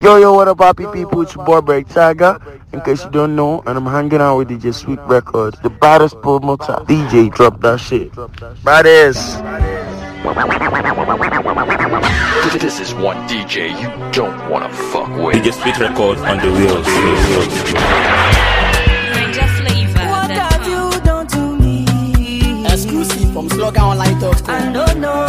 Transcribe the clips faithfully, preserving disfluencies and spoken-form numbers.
Yo, yo, what up, happy people? It's your boy, Break Tiger. In case you don't know, and I'm hanging out with D J Sweet Records, the baddest promoter. D J, drop that shit. Baddest. This is one D J you don't wanna fuck with. D J Sweet Records on the wheels. What have you done to me? Exclusive from Slogan Online dot com. I don't know.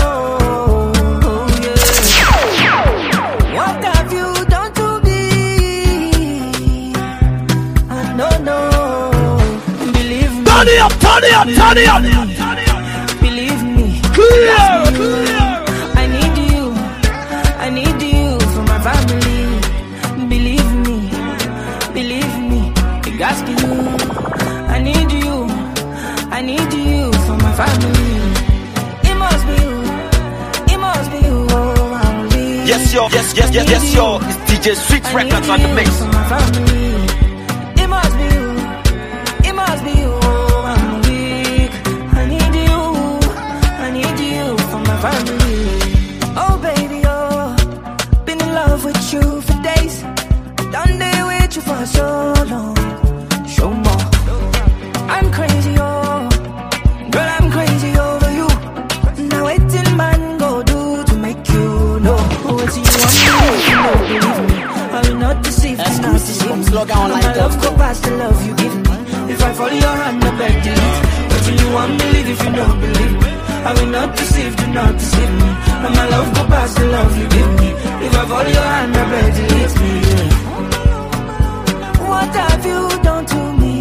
Yeah. What have you done to me? I don't know. Believe me. Turn it up, turn it up, turn it up. Believe me. Clear, clear. I need you. I need you for my family. Believe me. Believe me. I got you. I need you. I need you for my family. It must be you. It must be you. Oh, I'm weak. Yes, yo, yes, yes, yes, yes, yo. It's D J Sweet Records on the mix. For my family. It must be you. It must be you. Oh, I'm weak. I need you. I need you for my family. Oh, baby, oh. Been in love with you for days. Done day with you for so long. Show more. I'm crazy, oh. Girl, I'm crazy over you. Now waiting man go do to make you know. What you want me, you know, believe me. I will not deceive, do not deceive me. Slogan My love go past the love you give me. If I follow your hand, I beg delete. But you want believe if you don't believe me. I will not deceive, do not deceive me. And my love go past the love you give me. If I follow your hand, I beg delete me. Yeah. What have you done to me?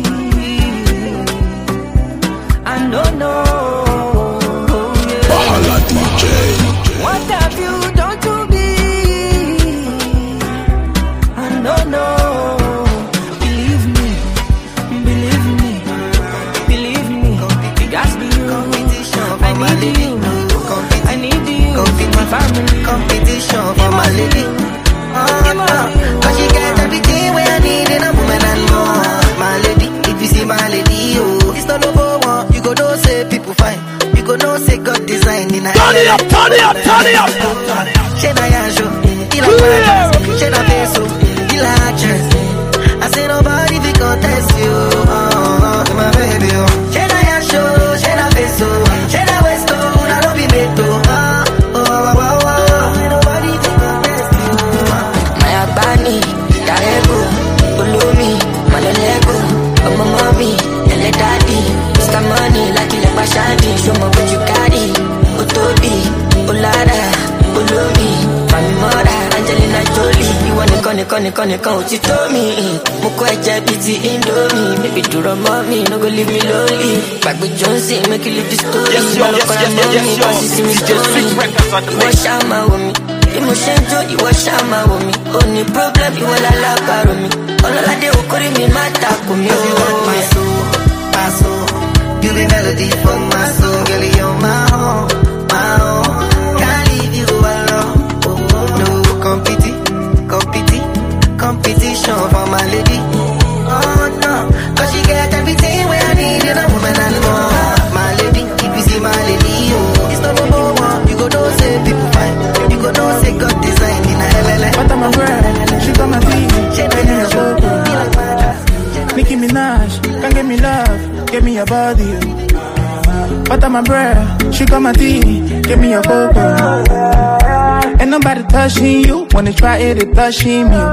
I don't know. Yeah. Bahala D J. What have you done to me? I don't know. Believe me, believe me, believe me. It got to be you. I need you. I need you. My family. Competition for my lady. Oh, no. Cause she got everything where I need in a woman and more. My lady, if you see my lady, oh, it's not over one. You go know say people fine. You go know say God design in a Turn it up, turn it up, turn it up. She na yanjo, he like my she na peso, he like actress. I say nobody fi contest you. Oh, my baby, oh. She na yanjo, she na peso, she na westo, na no be meto. Oh, oh, oh, oh, oh. Nobody fi contest you. My Abani, Darego, Ulumi, Malelego, Mama Mommy, Ele Daddy, Mister Money, Lucky Like Bashadi, show me what you carry, Otobi, Olada, Ulumi, Mami Mora, Angelina Jolie, you wanna kone kone kone kone, you told me, Moko Eja Biti Indomie, maybe do the mommy, no go leave me lonely, back with Jonesy, make you live the story, Yes, yo, yes, yes, yes, yes, yo. D J Sweet Records on the you mix. wash out my woman. Emotion joy, you wash out my woman. Only problem, you will allow para me. All I do, call me mata for me. You want my soul, my soul. You be melody for my soul, girl. You're my own, my own. Can't leave you alone. No competi, competi, competition for my lady. Oh no, cause she got everything where I need in a woman and more. My lady, if you see my lady, oh, it's not number one. You go know say people fine. You go know say God design in a L L. What am I wearing? She got my feet. She don't know show. Be like my dress. Nicki Minaj, come give me love, give me your body. What am I breath? She got my teeth, give me your cocoa. Ain't nobody touching you, wanna try it, it blushing you.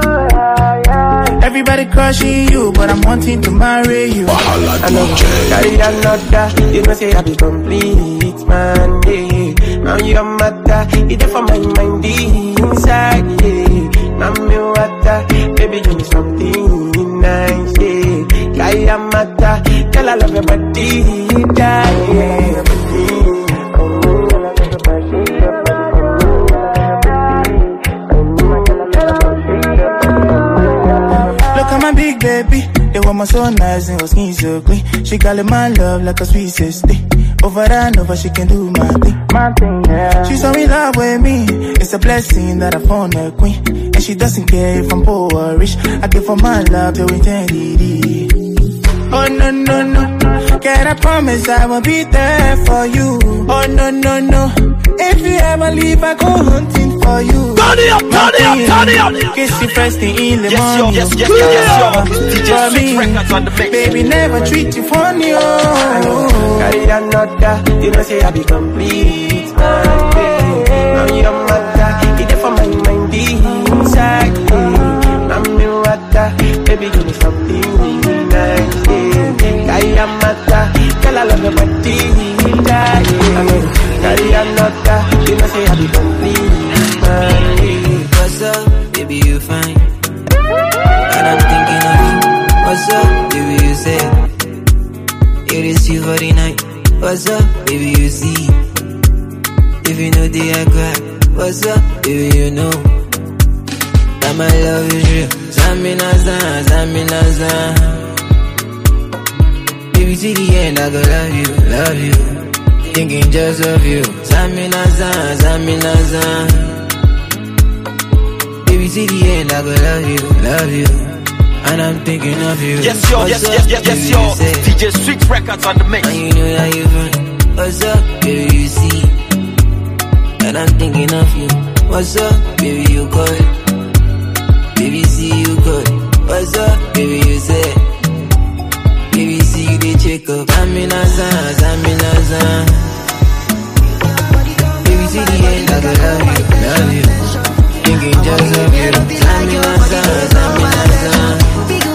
Everybody crushing you, but I'm wanting to marry you. Bahala I know D J. carry another, you know say I be complete, man, yeah. Now you're matter, it's for my mind inside, yeah. Now me water, baby give me something nice, yeah. Kaya mata, girl I love your body, yeah. Look at my big baby, they want my so nice and her skin so clean. She call it my love like a sweet sister. Over and over, she can do my thing. My thing, yeah. She's so in love with me. It's a blessing that I found a queen. And she doesn't care if I'm poor or rich. I give her my love to eternity. Oh no no no, can I promise I will be there for you? Oh no no no, if you ever leave I go hunting for for you. Turn it up, turn it up, turn it up. Kiss you first thing in the Yes, yo, morning. yes, yes, yes, yes, yo. D J For Sweet me, Records on the mix. baby, never treat you funny, oh. Carry another, you know say I be complete, man. Now you're mother, it's for my mind inside. I'm in water, baby, give me something nice. Carry another, girl I love your body, carry another, you know say I be complete, man. What's up, baby, you fine? And I'm thinking of you. What's up, baby, you say it is you for the night. What's up, baby, you see? If you know the I cry. What's up, baby, you know that my love is real. Zamina zan, zamina zan. Baby, to the end, I go love you, love you. Thinking just of you. Zamina zan, zamina zan. Baby, to the end, I go love you, love you. And I'm thinking of you. Yes, yo, yes, yes, yes, yes, yo. D J Sweet Records on the mix. And you know how you find. What's up, baby, you see? And I'm thinking of you. What's up, baby, you good? Baby, see you good. What's up, baby, you say? Baby, see you they check up. Zamina zan, zamina zan. Baby, see the end, I go love you, love you. Thinking just of you. Zamina zan, zamina zan.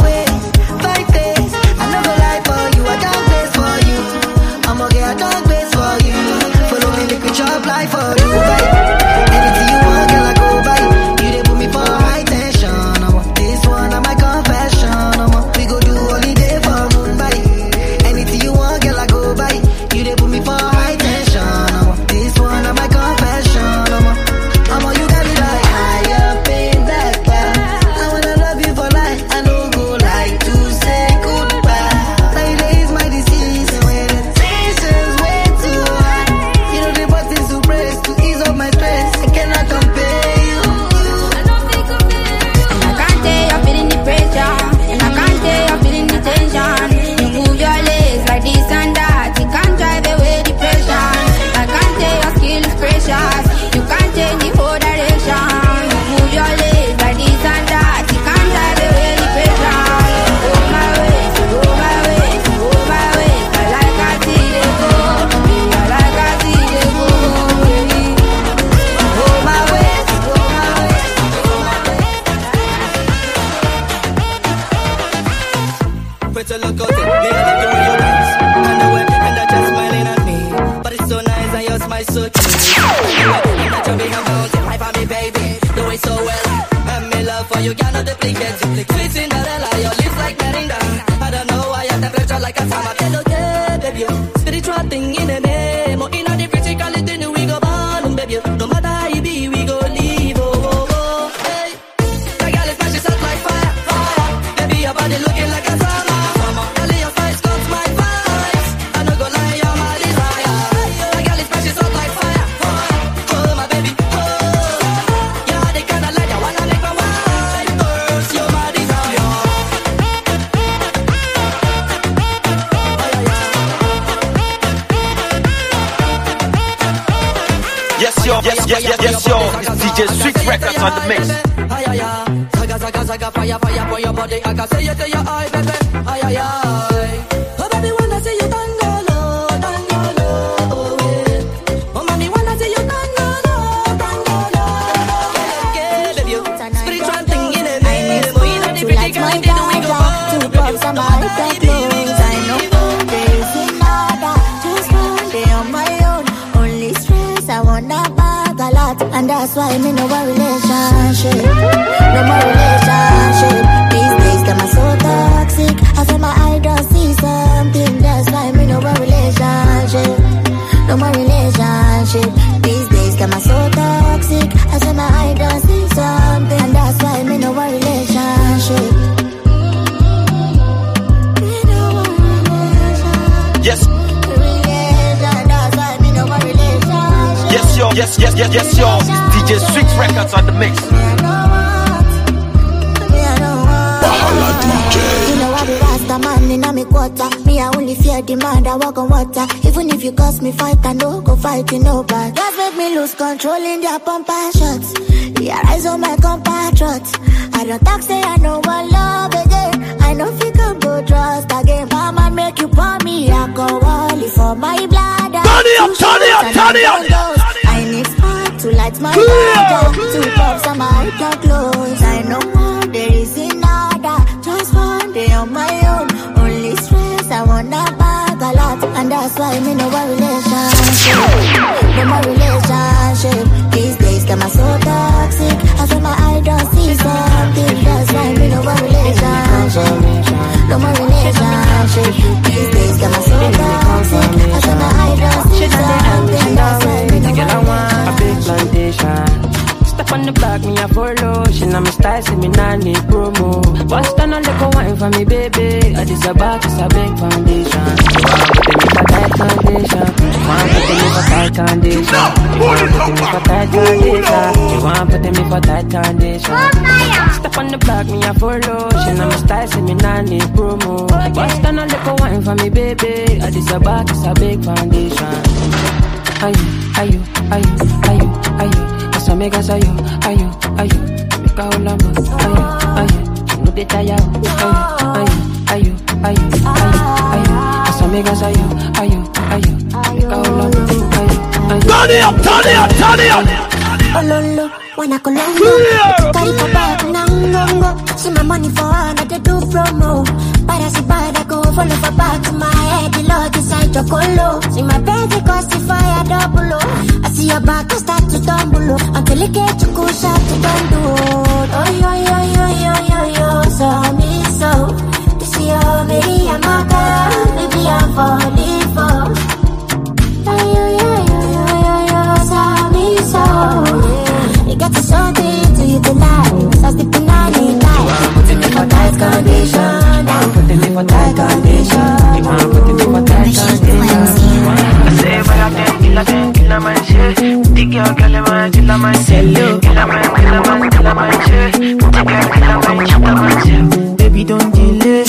Yes, yes, yes, yes, yo. It's D J Sweet Records on the mix. Saga, saga, saga, fire, fire for your body. I can say it to your eye, baby. Ay, ay, ay. Oh, baby, wanna see you tango low, tango low, oh, yeah. Oh, mommy, wanna see you tango low, tango low. Okay, baby, you spiritual thing in it. I miss you to light my ganja, to pop some high tech clothes. I know days in order, just one day on my own. Only stress, I wanna bag a lot, and that's why me no a relationship, no more relationship. These days, them are so toxic. I feel my eye don't see something. That's why me no a relationship, no more relationship. These days, them are so toxic. I feel my eye don't see something, and that's why me no a relationship. Me no a relationship. Yes. Yes, yo, yes, yes, yes, yes, yo. D J Sweet Records on the mix. Bahala D J. You know I be Rasta man in a me quarter. Me I only fear get demand, I walk on water. Even if you cost me fight, I no go fighting nobody. Just make me lose control in their pump and shots. Yeah, eyes on my compatriots. I don't talk, say I know one love again. I know if you can go trust again. Mama make you pour me alcohol for my bladder. Turn it up, turn it up, turn it up. I need spark to light my bladder. Two puffs and my eye can close. I know more, there is another. Just one day on my own. Only stress, I wanna bag a lot. And that's why me no more relationship. No more relationship. These days them are so toxic. I feel my eye don't see something. That's why me no more relationship. No more relationship. These days them are so toxic. I feel my eye don't see something. That's why me no more relationship. A big plantation. Step on the back, me a follow. She know me style, see me nah need promo. Bust on a little wine for me, baby. I just a back, it's a big foundation. You want put me for tight foundation. You want put me for tight foundation. You want put me for tight foundation. You want put me for tight foundation. Step on the back, me a follow. She know me style, see me nah need promo. Bust on a little wine for me, baby. I just a back, it's a big foundation. Are you, are you, are you, are you, are you? As amigas are you, are you, are you? Make a whole lot of are you, are you? No they tire, are you, are you, are you, are you, are you? As amigas are you, are you, are you? Make a whole lot of are you, are you? Turn it up, turn it up, turn it up. Oh lolo, wanna colongo. Carry for back, nangongo. See my money for honor, they do promo. Para si para go follow for back to my head. The Lord inside your colo. See my baby cause the fire double. I see your back, I start to tumble. Until it get you cool shot to do. Oh yo yo yo yo yo yo, so me so. You see how maybe I'm a girl, maybe I'm falling for. Oh yo yo yo yo yo yo, so me so. You got to something to you tonight. So sleeping on it night. Putting me for tight condition. Putting me for tight condition. You want putting me for tight condition. I say when I think, kill a man, kill a man, shit. The girl, kill a man, kill a man, shit. Kill a man, kill a man, kill a man, shit. The girl, kill a man, kill a man, shit. Baby, don't delay.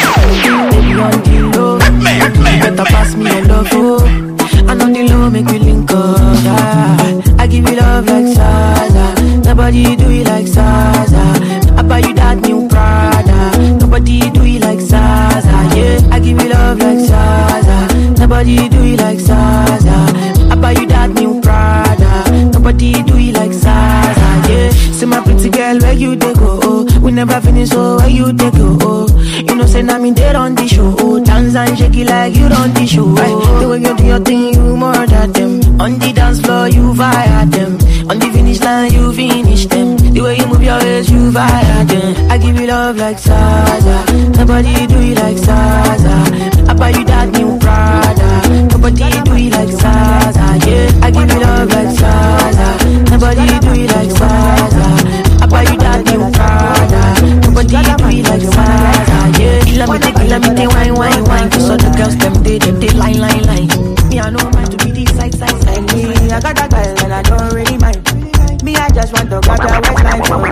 Baby, on the low. You better pass me a love, oh. I know the low make we link up, yeah. I give you love like Zaza. Nobody do it like Zaza. I buy you that new Prada. Nobody do it like Zaza, yeah. I give you love like Zaza. Nobody do it like Zaza. I buy you that new Prada. Nobody do it like Zaza, yeah. See my pretty girl, where you dey go, oh. We never finish, so where you dey go, oh. You know, say, now me dead on the show, oh. Dance and shake it like you on the show, oh. The way you do your thing, you more than them. On the dance floor, you fire them. On the finish line, you finish them. The way you move your waist, you fire them. I give you love like Zaza. Nobody do it like Zaza. I buy you that new Prada. Nobody do it like Zaza, yeah. I give you love like Zaza. Nobody do it like Zaza. I buy you that new Prada. Nobody do it like Zaza, yeah. Kill me, kill me, wine, wine, wine. Cause all the girls, them, they, them, they line, line, line. Me, I know mine to be the side, side, side. Me, I got that girl and I don't really mind. Me, I just want to grab your waistline for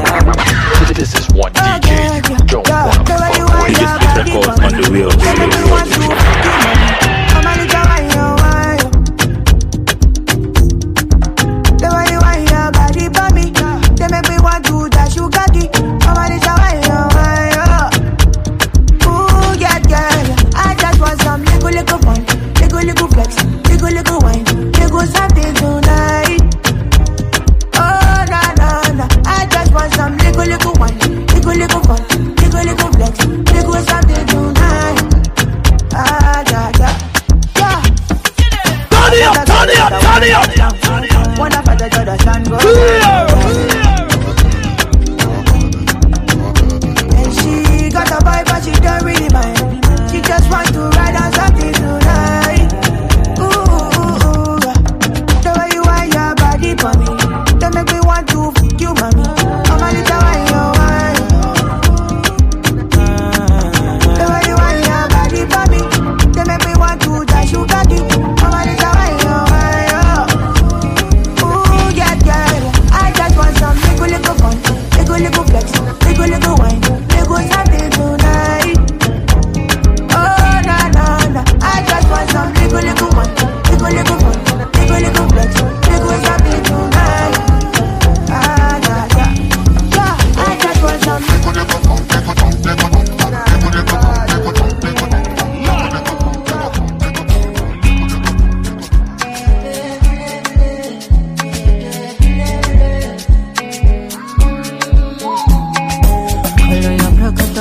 me. This is one D J, Joe One. Biggest hit records on the wheel. The way you want your body for me,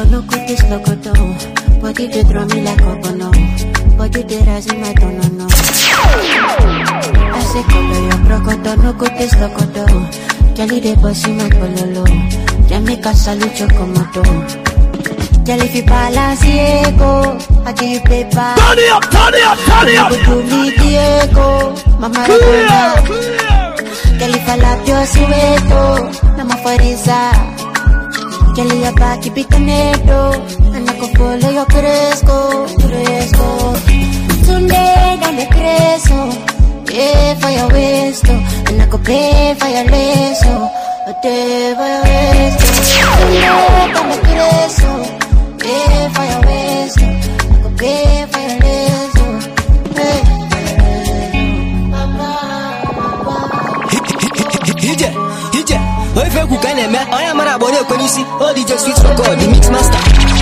locoto, no cutis locoto. Body they throw me like cocono. Body they rise in my tono, no. I say color your brocoto, no cutis locoto. Jelly they bossy my pololo. Jamaica salute your komodo. Jelly fi Balenciaga, I give you paper. Turn it up, turn it up, turn it up. You me Diego, mama Rabona. Jelly falapio sueto, nama fariza. Jelly ya baki bitanedo, anako follow yo cresco, cresco. Sunday dale creso, yeah for your waist, anako pay for your leso, day for your waist. Sunday dale creso, yeah for your waist, anako pay for your leso, hey. Hije, hije, oi fe ku kane me, oya mara bone ko ni si, o D J Sweet Record, the mix master.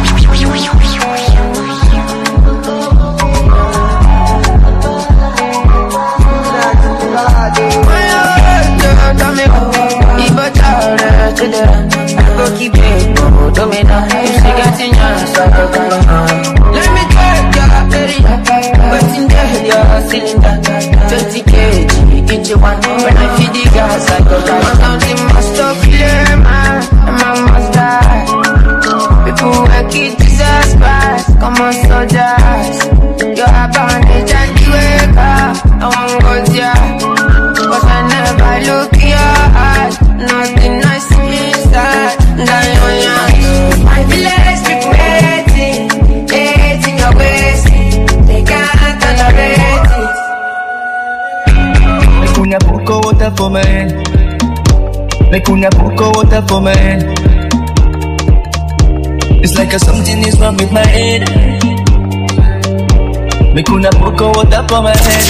Go keep it, go to me now. You see, getting your let me take your area, but in there your cylinder, twenty kilograms, each one. When I feed the gas, I go down. I'm counting my stuff, yeah, man, and my master. People work it, Jesus Christ, come on, soldiers. You're a bandage and you wake up, no one goes there. But I never look in your eyes, nothing nice to me inside. My village people hating, hating your waist. They can't tolerate it. Me cuña poco water for me. Me cuña poco water for me. It's like a something is wrong with my head. Me cuña poco water for my head.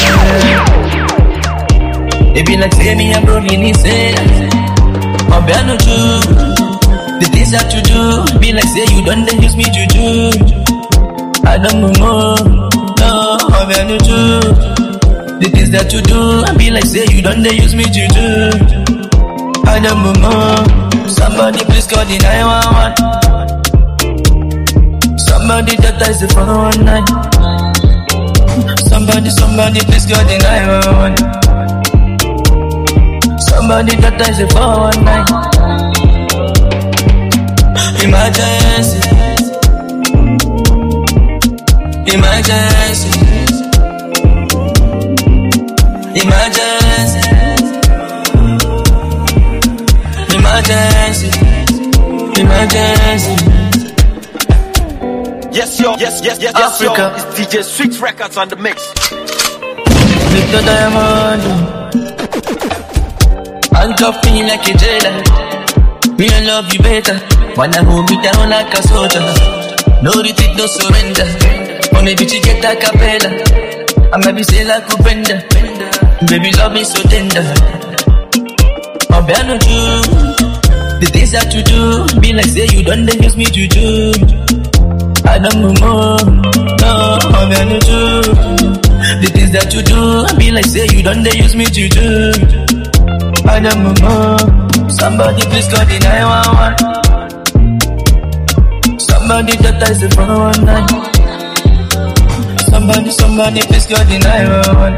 It be like say me I'm rolling inside. I'm behind no true. The things that you do be like say you don't then use me to do. I don't know more. No, I'm behind no true. The things that you do be like say you don't then use me to do. I don't know more. Somebody please call the nine one one. Somebody that dies the four one nine. Somebody, somebody please call the nine one one. Somebody that dies the four one nine. Emergency, emergency, emergency, emergency, emergency. Yes, yo, yes, yes, yes, yes, yo. It's D J Sweet Records on the mix. Victor Diamond, handcuff me like a jailer. Me I love you better. Wanna hold me down like a soldier. No retreat, no surrender. Only bitch you get a capella. I maybe say like a bender. Baby love me so tender. I'm behind no you. The things that you do be like say you don't then use me to do. I don't know more. No, I'm behind no you. The things that you do be like say you don't then use me to do. I don't know more. Somebody please call the nine one one. Somebody that dies the four one nine. Somebody, somebody please call the nine one one.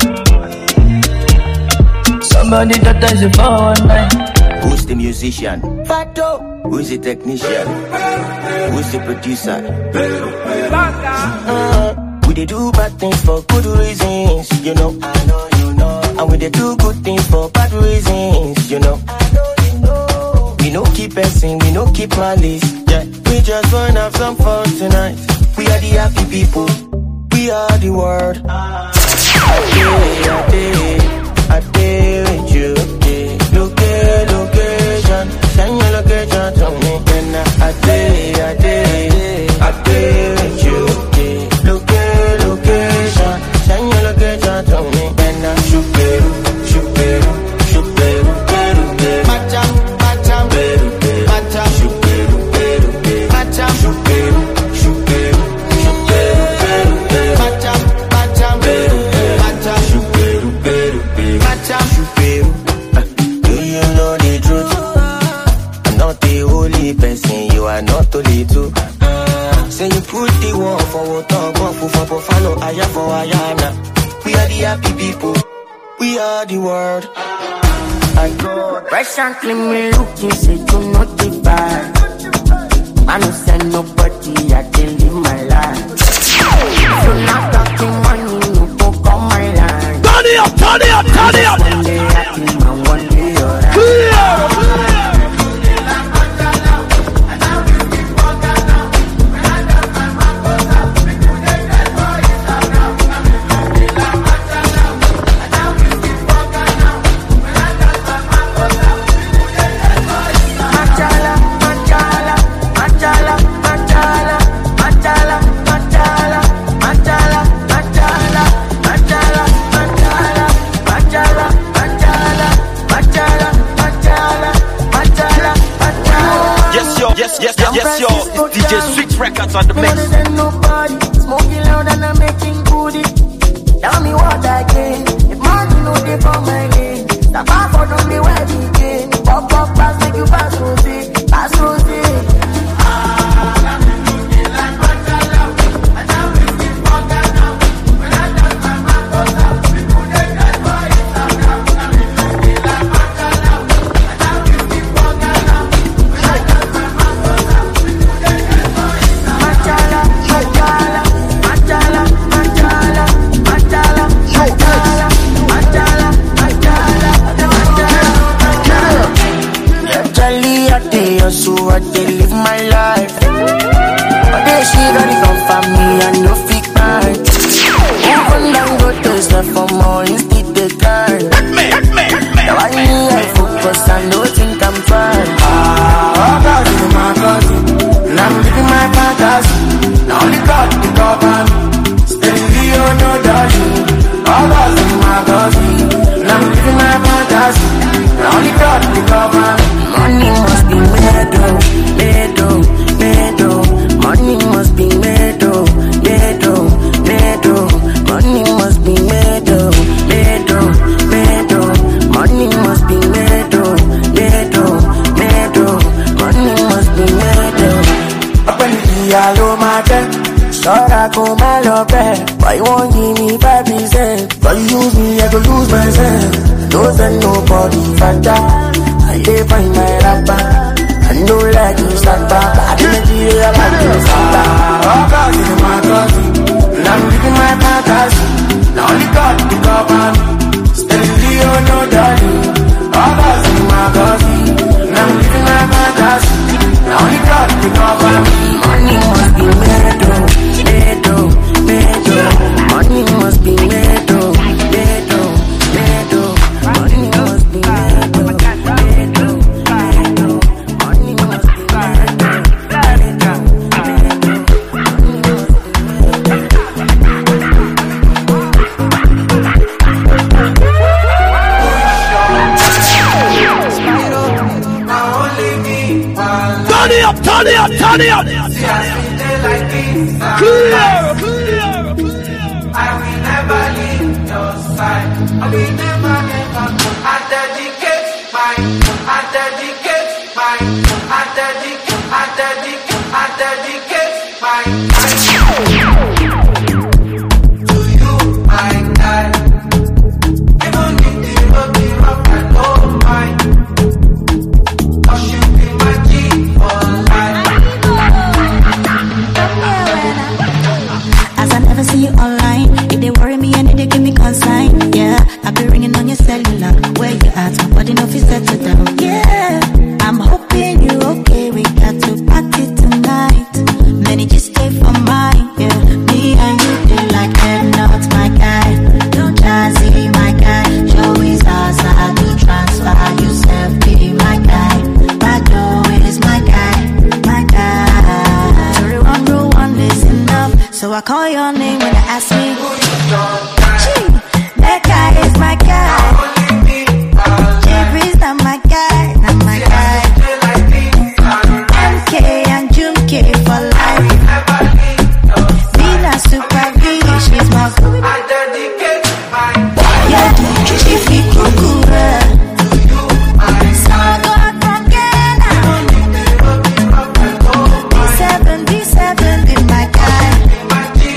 Somebody that dies the four one nine. Who's the musician? Fato. Who's the technician? Who's the producer? Uh, we they do bad things for good reasons, you know. I know you know. And we they do good things for bad reasons, you know. I know you know. We no keep passing, we no keep malice. Yeah, we just wanna have some fun tonight. We are the happy people. We are the world. I did, I did, I did with you. Look at location, send your location to me. And I did, I did, I did with you. Look at location, send your location to me. And I shoot it, shoot it, shoot it, matcha, matcha, matcha, shoot it, matcha, shoot it, shoot it, shoot it, matcha, matcha, matcha, shoot it, matcha, shoot it. Do you know the truth? I'm not the only person, you are not only two. talk for for follow aya for ayana. We are the happy people. We are the world. I go. Recently me looking, say you know the vibe. I don't send nobody, I can live my life. So not talking money, no go on my line. Turn it up, turn it up, turn it up. One day happy, man, one day alright. Yes, yes, yes, yes, yo. It's D J Sweet Records on the mix. Nobody smoking loud and I'm making booty. Tell me what I gain. If money no dey for my lane, the bar for don't be where we gain. Pop up pass make you pass rosé, pass rosé. So I dey live my life. But they she don't come for me and no fake mind. Even down go to step for more instead they can. Now I need I focus and don't think I'm fine. Ah, oh God, you my cousin. And I'm living my fantasy. Now only God to cover me. Steady on no darling. Oh God, you my cousin. And I'm living my fantasy. Now only God to cover me. Money must be made, oh, made, oh, made, oh. Money must be made, oh, made, oh, made, oh. Money must be made, oh, made, oh, made, oh. Money must be made, oh, made, oh, made, oh. Money must be made, oh. Up in the yellow market, sure I go my love back. Why you won't give me five percent? But you use me, I go lose myself. Don't send nobody for that. I dey find my rapper. I know like you start back. I didn't see you like you start back. Oh God, you my cousin. And I'm living my fantasy. Now only God to cover me. Steady on no darling. Oh God, you my cousin. And I'm living my fantasy. Now only God to cover me. Money must be made, oh, made, oh, made, oh. Money must be made, oh, made, oh, made, oh. Money must be made, oh. Turn it up, turn it up. Clear, clear. I will never leave your side. I will never, never go. I dedicate my, I dedicate my, I dedicate, I dedicate, I dedicate my, to you, my guy. Even if the road be rough, I don't mind. 'Cause you be my G for life. As I never see you online, if they worry me and they give me consign, yeah. I be ringing on your cellular, where you at? Nobody know if you settle down, yeah. I'm hoping you okay. We got to party tonight. Many just stay for mine, yeah. Me and you feel like they're not my guy. No Jazzy, my guy. Joey's ours, I do transfer. You self be my guy. Bado is my guy, my guy. Sorry, one rule, one is enough. So I call your name when they ask me. Gee, that guy is my guy. Jerry's not my guy, not my guy. M K and June K for life. Vina Super V, she's my food. I dedicate my, yeah, she feel cuckoo. So go out from Ghana. D seven, D seven, be my guy.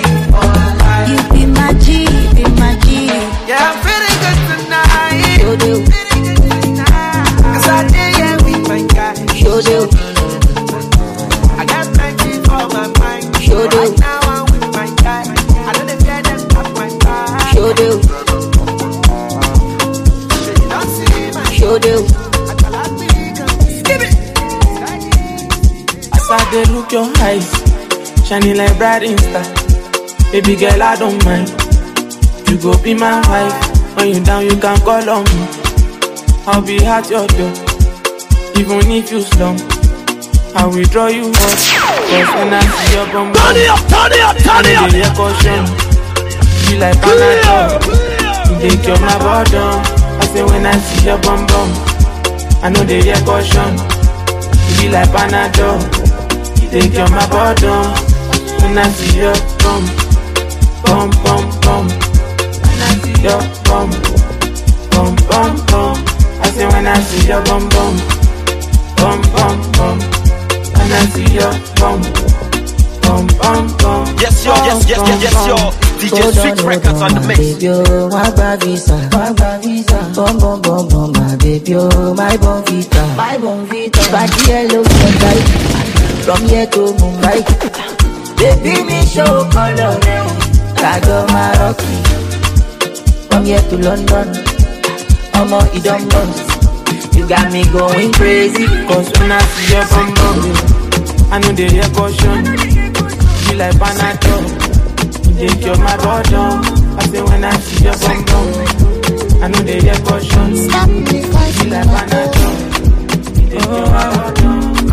look your eyes, shining like bright star. Baby girl, I don't mind. You go be my wife. When you down, you can call on me. I'll be at your door, even if you slump. I will draw you up, cause when I see your bum bum, turn it up, turn it up, turn it up. I caution. You like Panadol, you take your my bottom. I say when I see your bum bum, I know they hear caution. You be like Panadol, you take your my bottom. When I see your bum, bum bum bum. When I see your bum, bum bum bum. I say when I see your bum bum, bum bum bum. When I see your bum, bum bum bum. Yes yo, yes yes yes yes yo. D J Sweet Records on the mix. Baby, oh, my baby visa, my baby visa. Bum bum bum bum, my baby, oh, my bum vita, my bum vita. Body yellow sunlight, from here to Mumbai. Baby, me show color, Kago Maroki. From here to London, Omo, it don't run. You got me going crazy. Cause when I see your bum bum, I know they hear caution. You like Panadol, you take your my bottom. I say when I see your bum bum, I know they hear caution. Stop me, cause you like Panadol, you take your my bottom.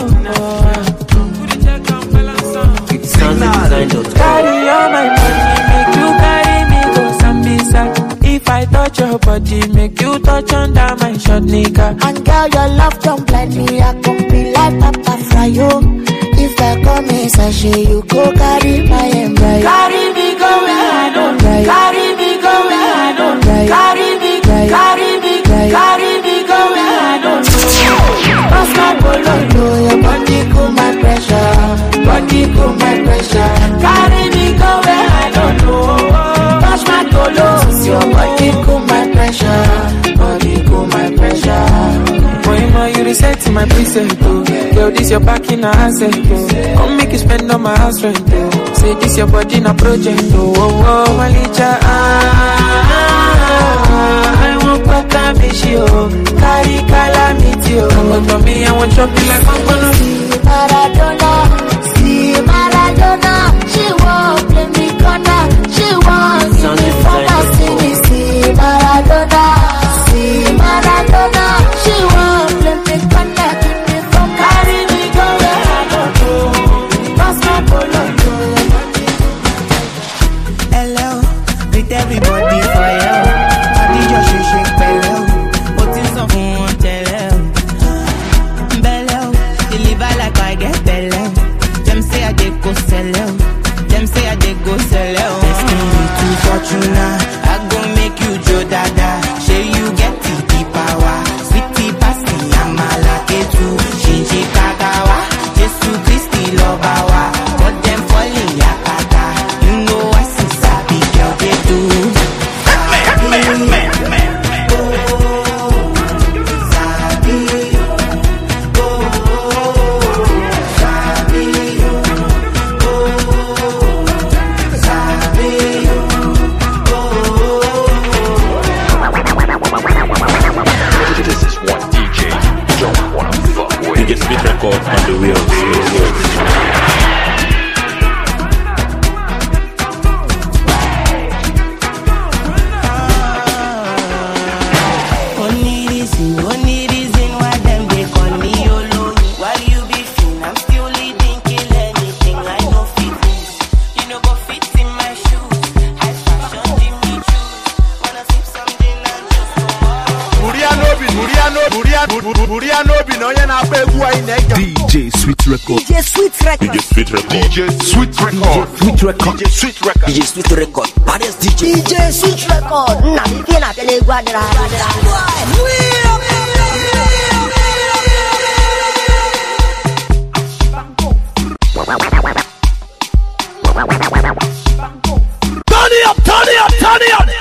Carry all my money, make you carry me go Sambisa. If I touch your body, make you touch under my short nigga. And girl, your love don't blind me. I can be like Papa Fryo. If I come in sachet, you go carry my embryo. Carry me go where I don't Right. Carry me go where I don't Right. Carry me, Right. carry me, Right. carry me go where I don't Pass my bololo, your body cool my pressure. Body cool my pressure. Carry me go where I don't know. Touch my tolos, your body cool my pressure. Body cool my pressure. Boy, ma, you reset my preset, oh. Girl, this your back in a asset, oh. Come make you spend on my house rent, oh. Say this your body in a project, oh. Oh, oh, Malicha, ah, ah, ah, I won't fuck a bitch, oh. Carry calamity, oh. Come to me, I won't chop you like I'm gonna See Maradona, see Maradona. She won't play me corner. She won't see me from a city. See Maradona, see Maradona. She won't play me corner. Keep me from carry me go where I don't go. pass my bololo. Hello, with everybody for you. Body just shake shake bello. What is up on tell bello? Deliver like I get bello. Them say I dey go sell out. Them say I dey go sell out. Destiny to Fortuna, I go make you Joe Dada. Say you get the power. Sweetie pasti, I'm a lucky too. Shinji Kagawa, Jesu Christi Lobawa. But them falling yakata. You know I see sabi girl they do. This is one D J you don't wanna fuck with. D J Sweet Records on the wheels. Only reason, only reason why them they call me Yolo. While you be fin, I'm still leading, kill anything I know fit in. You know go fit in my shoes. High fashion, Jimmy choose. Wanna sip something and just tomorrow. Murianobi, Murianobi, Murianobi, Murianobi, no yana pegua inega. D J Sweet Record. D J Sweet Record. D J Sweet Record. D J Sweet Record. Sweet Record. D J Sweet Record. D J Sweet Record. Baddest D J. D J Sweet Record. Na kina tele guadra. Turn it up, turn it up, turn it up.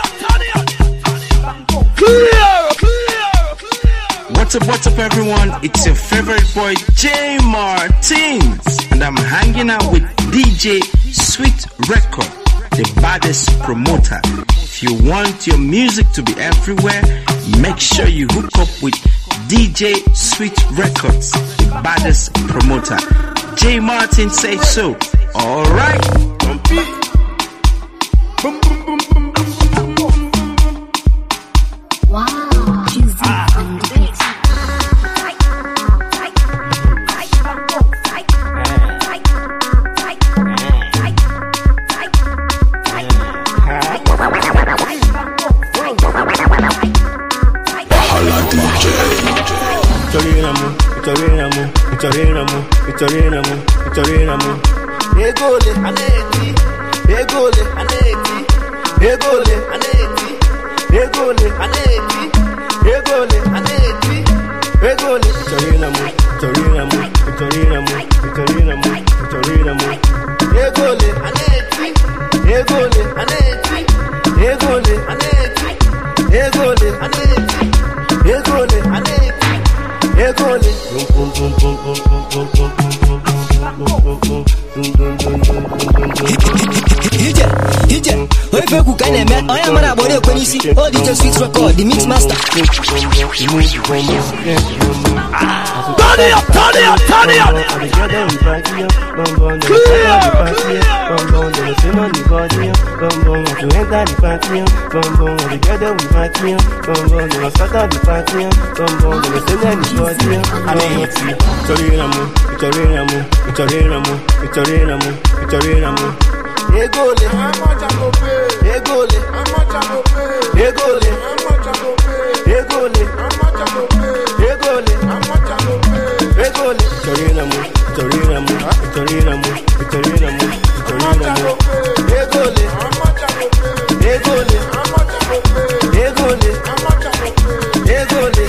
Clear, clear, clear. What's up, what's up everyone? It's your favorite boy J Martins and I'm hanging out with D J Sweet Record, the baddest promoter. If you want your music to be everywhere, make sure you hook up with D J Sweet Records, the baddest promoter. J Martin said so. Alright. Wow, juicy and beat. Itorinamu, Itorinamu, Itorinamu, Itorinamu, Itorinamu. Egole, aneti, egole, aneti, egole, aneti, egole, aneti, egole, aneti, egole. Itorinamu, Itorinamu, Itorinamu, Itorinamu, Itorinamu. Egole, aneti, egole, aneti, egole, aneti, egole, aneti, egole, aneti. Egole, boom boom boom boom boom boom boom boom boom boom boom. Ije, ije, oife kukane me, oya mara bore kwenisi, all D J Sweet Record, the mix master. Turn it up, turn it up, turn it up. Clear, Itorinamu, Itorinamu, Itorinamu, Itorinamu, Itorinamu. Egole, egole, egole, egole, egole, egole. Itorinamu, Itorinamu, Itorinamu, Itorinamu, Itorinamu. Egole, egole, egole, egole.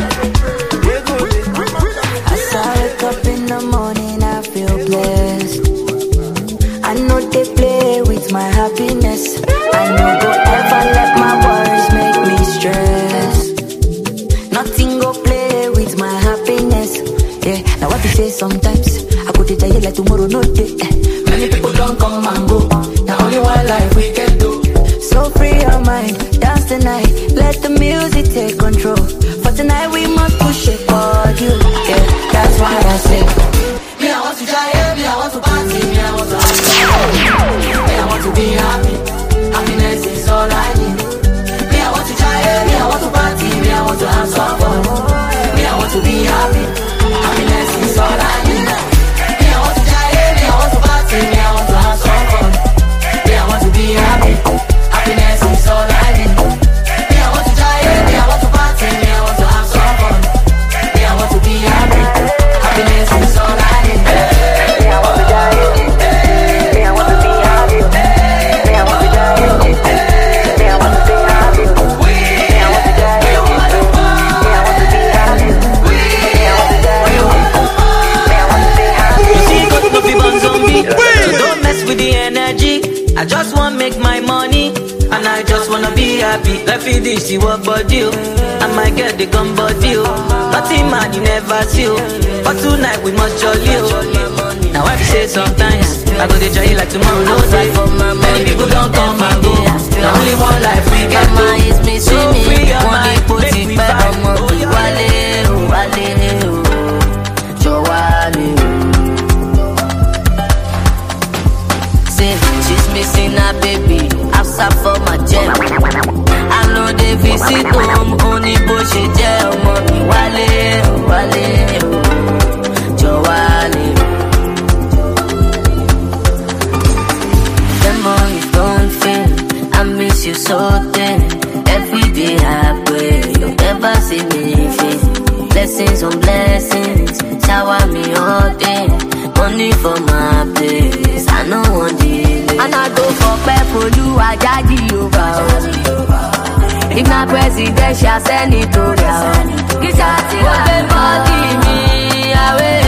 As I wake up in the morning, I feel blessed. I know they play with my happiness. I know go ever let my worries make me stress. Nothing go play with my happiness. Yeah, now what you say sometimes, I could tell you like tomorrow no day. Many people don't come and go. Now only one life we can do. So free your mind, dance tonight. Let the music take control. For tonight we must push it for you. Yeah, that's why I say, me I want to die, me I want to party, me I want to have fun. Me I want to be happy. Happiness is all I need. Me I want to die, me I want to party, me I want to have some fun. Me I want to be happy. Happiness is all I need. Me I want to die, me I want to party, me I want to have some fun. Me I want to be happy. Happiness is all I need. Me I want to die, me I want to party, me I want to have some fun. Me I want to be happy. Happiness is all I need. Me I want to die, me I want to be happy. Me I want to die, me I want to be happy. Me I want to die, me I want to be happy. Me I want to die, me I want to be happy. You see, got no be buns on me, so don't mess with the energy. I just wanna make my money, and I just wanna be happy. Let me this, you work body, you. I might get the gun body, you. Nothing man, you never see, you. But tonight we must jolly, you. Now I say sometimes, I go to jolly like tomorrow, no day. Many people don't come and go. Now only one life we get to. Mama is missing So me. free your Money mind, put make it me back vibe. on my Oh, yeah. wale, oh, wale, oh. Jo wale, oh. Say she's missing her baby. I've sat for my gem. I know they visit home. Only bullshit, yeah, mommy wale, oh, wale, oh. Jo wale, the money don't fail. I miss you so then. Every day I pray, you never see me fail. Blessings on blessings, shower me all day. Money for my place, I know one day. And I go for pepolu, I jaji over. If not presidential, senatorial. It's a thing of the body, me away,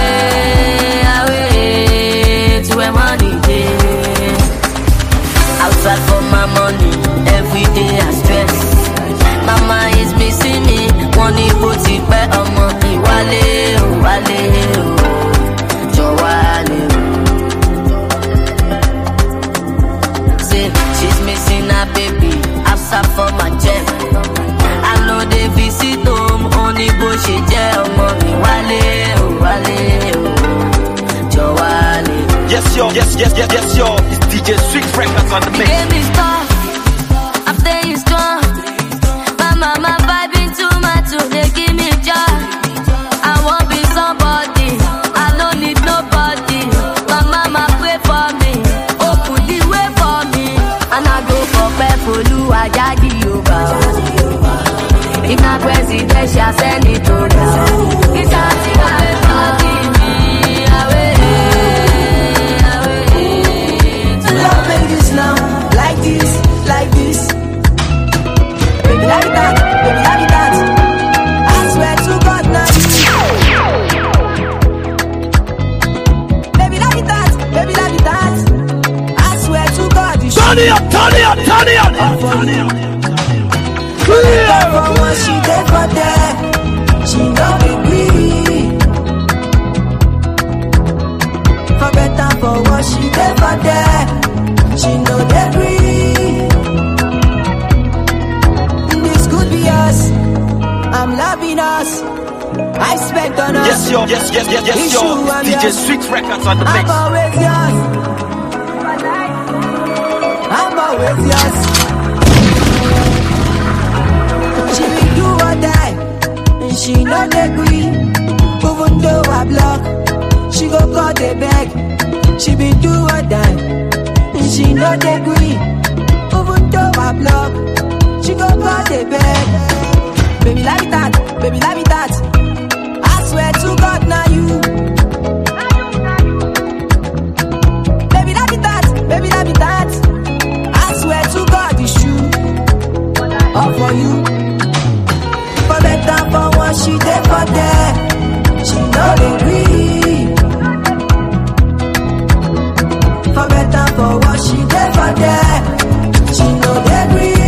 away to a money day. Outside for my money, every day I stress. Mama is missing me, money put it back on money. Wale, oh, wale, oh, Jo wale, oh. Say she's missing her baby, I've sat for my gem. I know they visit home, only bullshit, yeah, money. Wale, oh, wale. yo, yes, yes, yes, yes, yo. It's D J Sweet Records on the mix. Game is tough, I'm staying strong. My mama vibing too much, so they give me joy. I won't be somebody, I don't need nobody. My mama pray for me, open the way for me, and I go for Pepolu, I jadi over. If not presidential, send it over. It's a thing I give me away, away. Love like this now, like this, like this. Baby, like that, baby, like that. I swear to God now. Baby, like that, baby, like that. I swear to God you should. Turn it up, turn it up, turn it up, turn it up. For what she did for that, she don't agree. For better, for what she did for that, she know they agree. This could be us, I'm loving us. I spent on us. Yes, yo, yes, yes, yes, yes, yo. D J Sweet Records on the mix. I'm always yours. I'm always yours. She will do or die, and she not agree. Even though I block, she go call the bag. She be do or die, and she not agree. Even though I block, she go call the bag. Baby, like that, baby, like that. I swear to God, now you. Baby, like that, baby, like that. I swear to God, it's true. All for you. For better, for what she did for that, she not agree. For better, for what she did for that, she not agree.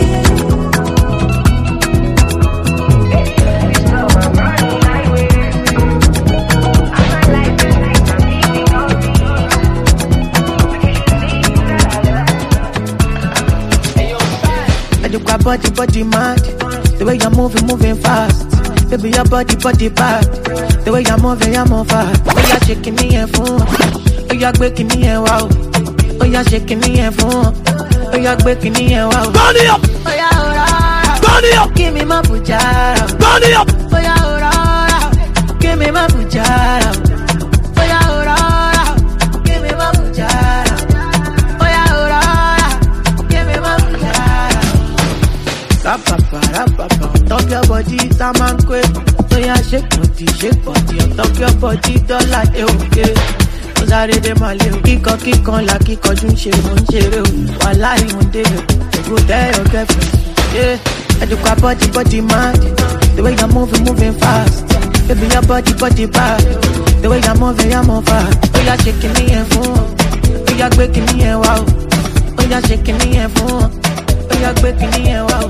You got body, body mad. The way you're moving, moving fast. Baby, your body, body bad. The way you're moving, you're moving fast. Oh, you're shaking me and phone. Oh, you're breaking me and wow. Oh, you're shaking me and phone. Oh, you're breaking me and wow. Turn it up. Oh, yeah, aurora. Turn it up. Give me my pujara. Turn it up. Oh, yeah, aurora. Give me my pujara. Oh, yeah, aurora. Give me my pujara. Oh, yeah, aurora. Give me my pujara. Rapapa, rapapa, on top your body, time and quick. So yeah, shake body, shake body, on top your body, don't like it, okay. Cause I read them all, kiko, kiko, la kiko, jun, she, mon, she, while I on day, go there, your girlfriend, yeah. And you got body, body mad, the way you're moving, moving fast. Baby, your body, body bad, the way you're moving, you're moving fast. Oh, you're shaking me and phone, oh, you're breaking me and wow. Oh, you're shaking me and phone, oh, you're breaking me and wow.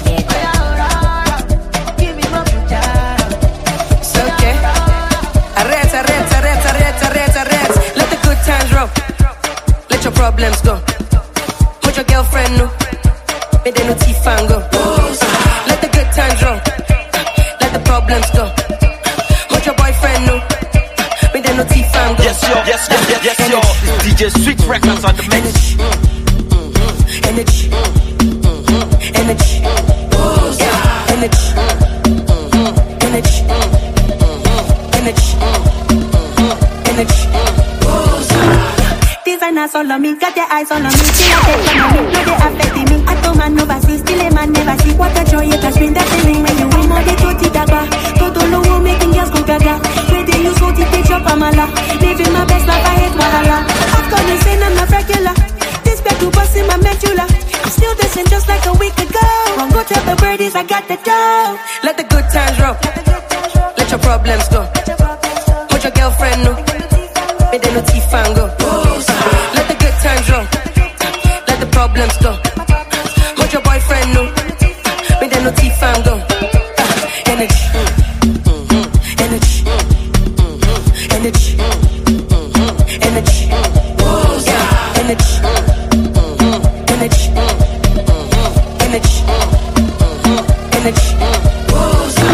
Let your problems go. Put your girlfriend know. Make them no teeth and go. Uh, let the good times roll. Let the problems go. Put your boyfriend know. Make them no teeth and go. Yes, yo, yes, yes, yes, yes, yo. It's D J Sweet Records on the mix. Energy. Energy. Yeah. Energy. Energy. Energy. Energy. Designers all on me, got their eyes all on me. See how they come on me, no they affecting me. I don't man overseas, still a man never see. What a joy it has been, that feeling when you win all the toti dagba. Toto lowo making girls go gaga. Where they use what it takes up amala. Living my best life, I hate wahala. I've gone insane, I'm not regular. This bed to bust in my medulla. I'm still the same just like a week ago. Won't go tell the birdies I got the dough. Let the good times roll. Let your problems go. Put your girlfriend know. Make them no teeth and go. Let the good times roll. Let the problems go. Hold your boyfriend know. Make them no teeth and go. Energy. Energy. Energy. Energy. Yeah. Energy. Energy. Energy. Energy.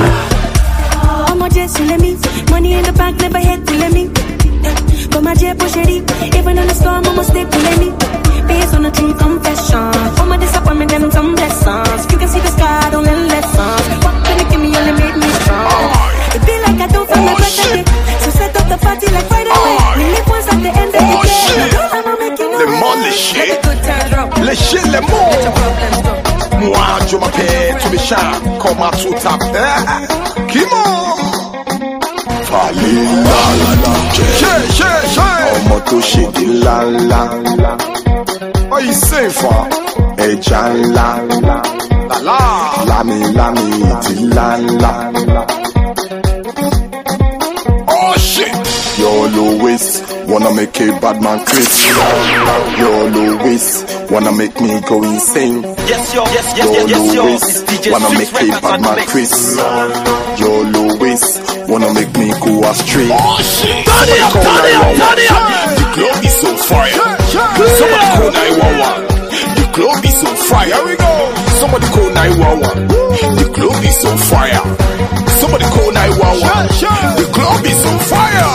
I'm a jet, so let me. Money in the bank, never hit, to let me. But my jet push shitty. Even in the storm, I'ma stay pulling me. Based on a true confession. All my disappointment, them some blessings. You can see the sky, don't let lessons. What can you give me, only made me strong. It be like I don't feel my birthday. So set up the party like Friday night. We live once at the end of the day. I'ma make you know. Le monde, les shit. Let the good times drop. Les shit, les mots. Let your problems drop. Moi, je m'appelle, tu me chantes comme un tout-tap. Kimo! Fali la la la. Che, che, che. Omo to shit la la la. Oh, you say for? Eh, jan la la. La la. Lami, lami, ti la la la. Oh, shit. Yo, Louis, wanna make a bad man Chris. Yo, Louis, wanna make me go insane. Yes, yo, yes, yes, Yo, yes, yes, yo. Louis, wanna make a bad man Chris. Yo, Louis, wanna make me go astray. Oh shit! Turn it up, turn it up, turn it up! The club is on fire. Somebody call nine one one. The club is on fire. Here we go. Somebody call nine one one. The club is on fire. Somebody call nine one one. The club is on fire.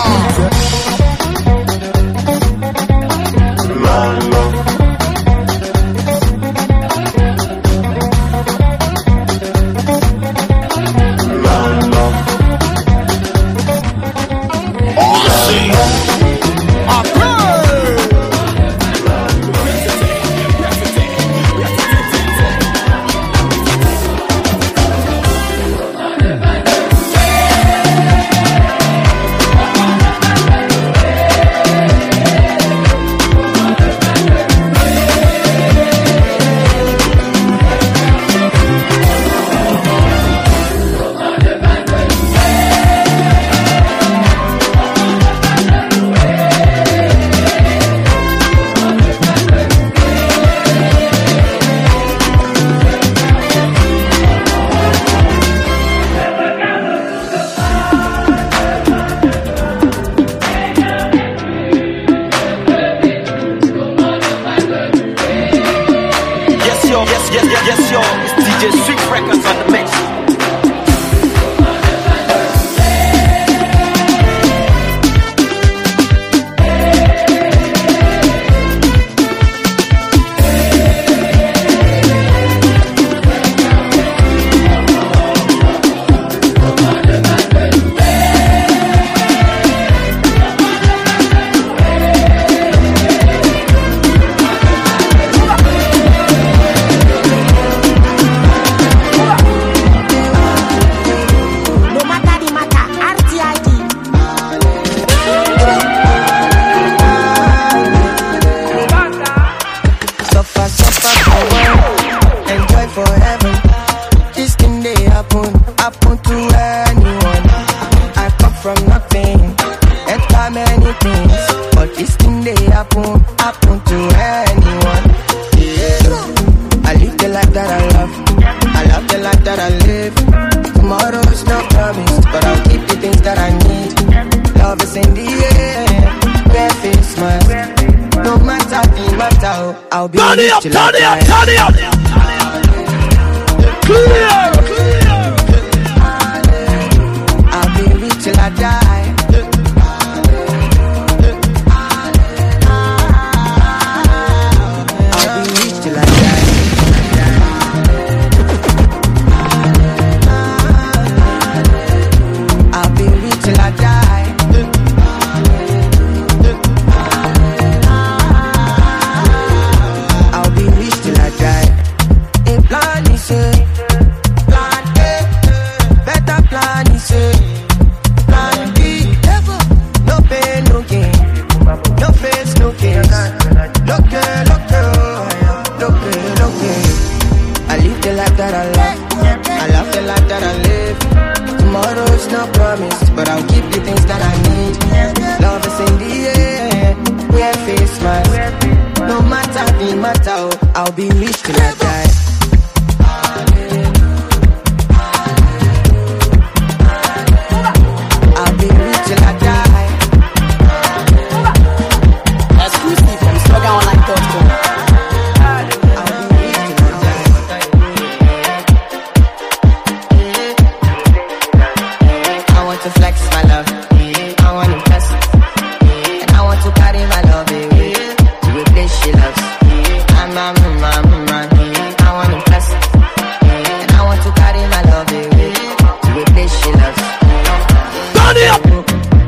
I'll be turn it up, turn it up, turn it up. Clear, clear. I'll be rich till I die. I'll be rich till I die. I'll be rich till I die. But I'll keep the things that I need. Love is in the air, wear face mask. No matter the matter, I'll be rich till I die.